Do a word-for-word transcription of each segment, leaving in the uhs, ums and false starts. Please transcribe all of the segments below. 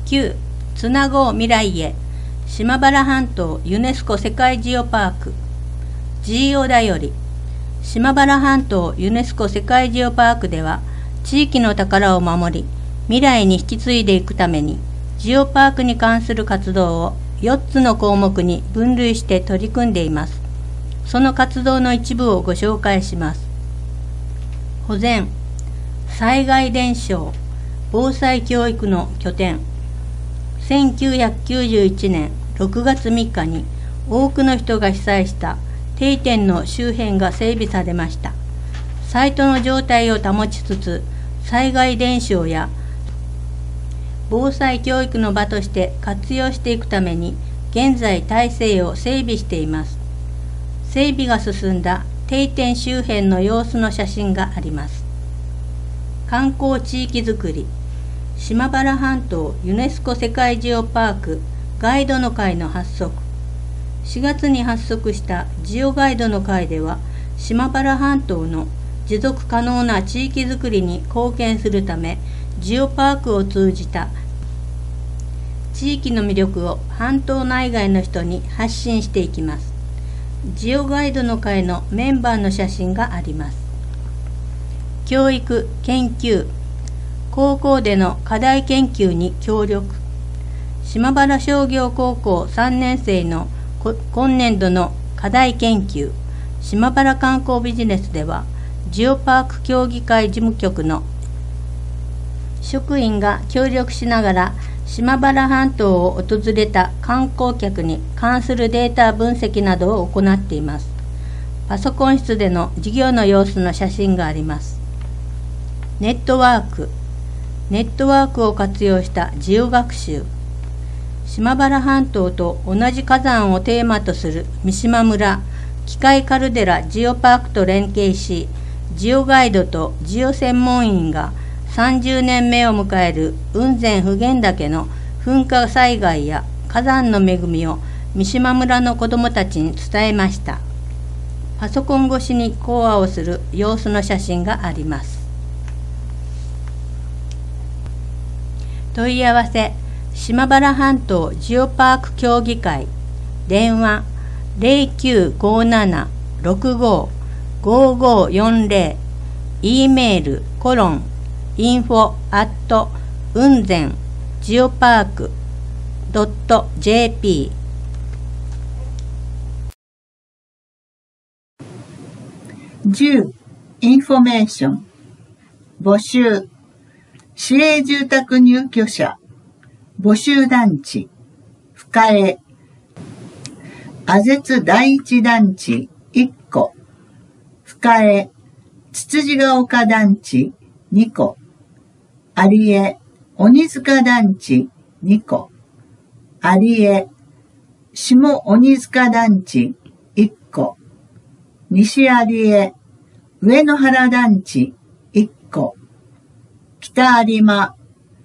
きゅう. つなごう未来へ島原半島ユネスコ世界ジオパーク ジーオ だより。島原半島ユネスコ世界ジオパークでは地域の宝を守り未来に引き継いでいくためにジオパークに関する活動をよっつの項目に分類して取り組んでいます。その活動の一部をご紹介します。保全、災害伝承、防災教育の拠点。せんきゅうひゃくきゅうじゅういちねんろくがつみっかに多くの人が被災した定点の周辺が整備されました。サイトの状態を保ちつつ、災害伝承や防災教育の場として活用していくために、現在体制を整備しています。整備が進んだ定点周辺の様子の写真があります。観光地域づくり、島原半島ユネスコ世界ジオパークガイドの会の発足。しがつに発足したジオガイドの会では、島原半島の持続可能な地域づくりに貢献するため、ジオパークを通じた地域の魅力を半島内外の人に発信していきます。ジオガイドの会のメンバーの写真があります。教育・研究、高校での課題研究に協力。島原商業高校さんねん生の今年度の課題研究、島原観光ビジネスでは、ジオパーク協議会事務局の職員が協力しながら、島原半島を訪れた観光客に関するデータ分析などを行っています。パソコン室での授業の様子の写真があります。ネットワーク、ネットワークを活用したジオ学習。島原半島と同じ火山をテーマとする三島村機械カルデラジオパークと連携し、ジオガイドとジオ専門員がさんじゅうねんめを迎える雲仙普賢岳の噴火災害や火山の恵みを三島村の子どもたちに伝えました。パソコン越しに講話をする様子の写真があります。問い合わせ、島原半島ジオパーク協議会、電話 ゼロきゅうごななろくごごごよんゼロ、e メールコロンインフォアット雲仙ジオパークドット ジェーピー。じゅう. インフォメーション募集、市営住宅入居者募集団地深江あぜつ第一団地いっこ、深江つつじが丘団地にこ、有江鬼塚団地にこ、有江下鬼塚団地いっこ、西有江上野原団地いっこ、北有馬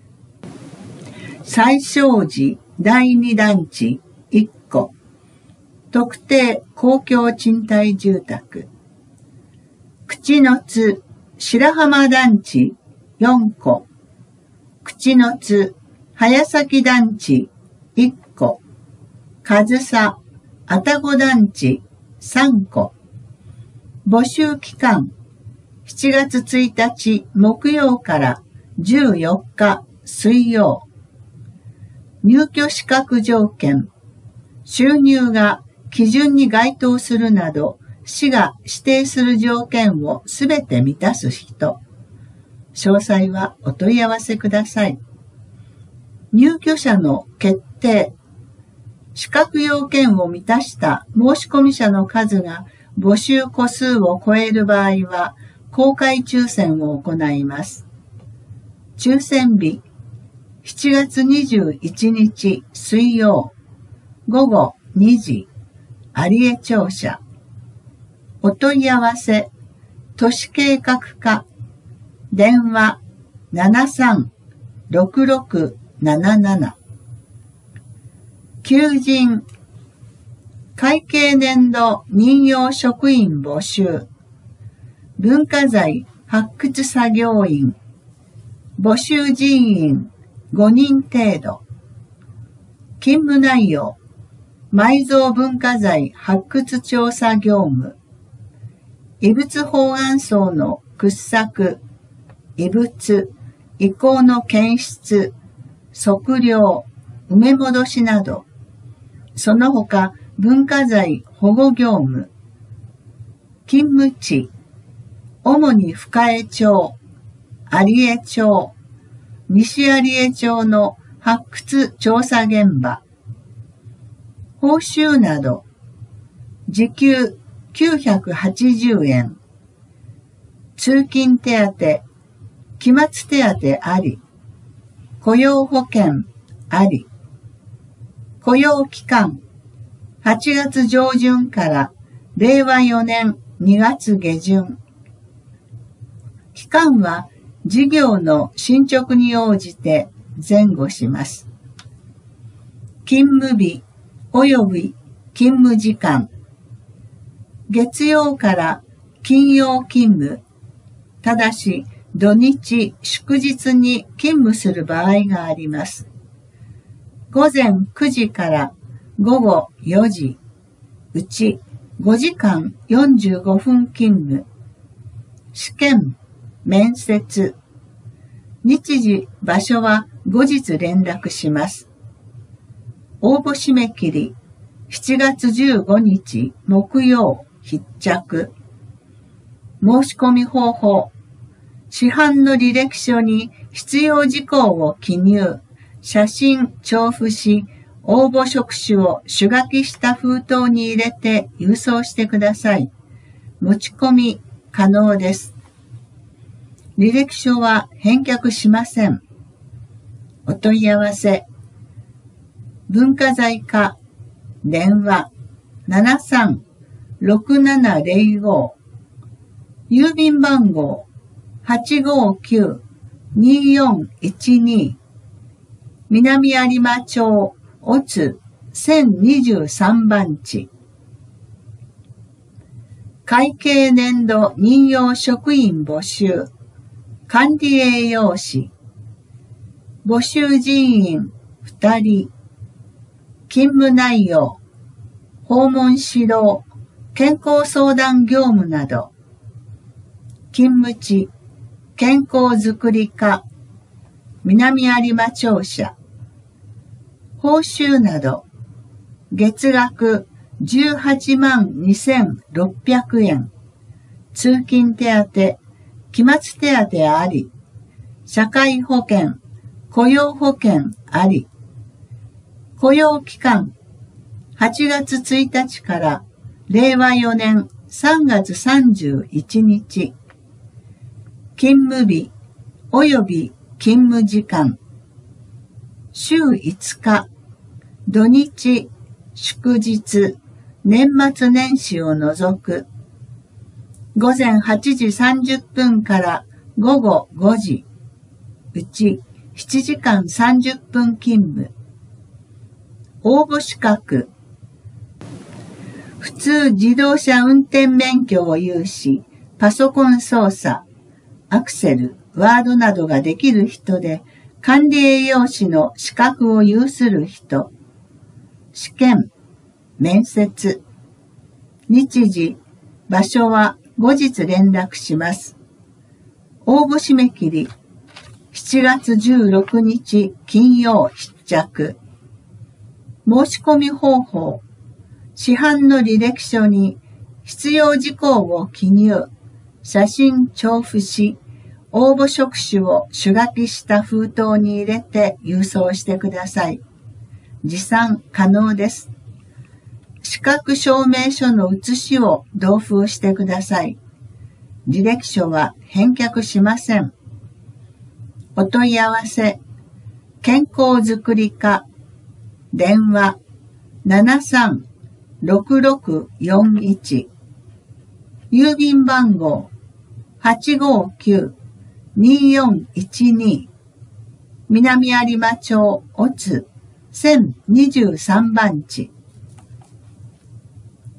最勝寺第二団地いっこ、特定公共賃貸住宅、口の津白浜団地よんこ、口の津早崎団地いっこ、上総愛宕団地さんこ。募集期間しちがつついたち木曜からじゅうよっか水曜。入居資格条件、収入が基準に該当するなど、市が指定する条件をすべて満たす人。詳細はお問い合わせください。入居者の決定。資格要件を満たした申込者の数が募集個数を超える場合は、公開抽選を行います。抽選日、しちがつにじゅういちにち水曜、ごごにじ、有江庁舎。お問い合わせ、都市計画課、電話 ななさんろくろくなななな。求人、会計年度任用職員募集、文化財発掘作業員、募集人員ごにん程度。 勤務内容、埋蔵文化財発掘調査業務、遺物保安層の掘削、遺物、遺構の検出、測量、埋め戻しなど、その他文化財保護業務、勤務地、主に深江町、有江町、西有江町の発掘調査現場、報酬など、時給きゅうひゃくはちじゅうえん、通勤手当、期末手当あり、雇用保険あり、雇用期間、はちがつ上旬かられいわよねんにがつげじゅん。期間は事業の進捗に応じて前後します。勤務日及び勤務時間。月曜から金曜勤務。ただし土日祝日に勤務する場合があります。午前くじから午後よじ、うちごじかんよんじゅうごふん勤務。試験、面接。日時、場所は後日連絡します。応募締め切り、しちがつじゅうごにち木曜必着。申し込み方法。市販の履歴書に必要事項を記入、写真調布し、応募職種を手書きした封筒に入れて郵送してください。持ち込み可能です。履歴書は返却しません。お問い合わせ。文化財課電話 ななさんろくななぜろご 郵便番号 はちごきゅうによんいちに 南有馬町おつせんにじゅうさんばんち。会計年度任用職員募集。管理栄養士。募集人員ふたり。勤務内容。訪問指導。健康相談業務など。勤務地。健康づくり課。南有馬庁舎。報酬など。月額じゅうはちまんにせんろっぴゃくえん。通勤手当、期末手当あり。社会保険、雇用保険あり。雇用期間、はちがつついたちかられいわよねんさんがつさんじゅういちにち。勤務日及び勤務時間。週いつか、土日、祝日、年末年始を除く。午前はちじさんじゅっぷんから午後ごじ。うちしちじかんさんじゅっぷん勤務。応募資格。普通自動車運転免許を有し、パソコン操作、アクセル、ワードなどができる人で、管理栄養士の資格を有する人。試験、面接。日時、場所は後日連絡します。応募締め切り、しちがつじゅうろくにち金曜必着。申し込み方法、市販の履歴書に必要事項を記入、写真調布し、応募職種を手書きした封筒に入れて郵送してください。持参可能です。資格証明書の写しを同封してください。履歴書は返却しません。お問い合わせ、健康づくり課、電話 ななさんろくろくよんいち、郵便番号 はちごきゅうによんいちに、南有馬町おつせんにじゅうさんばんち。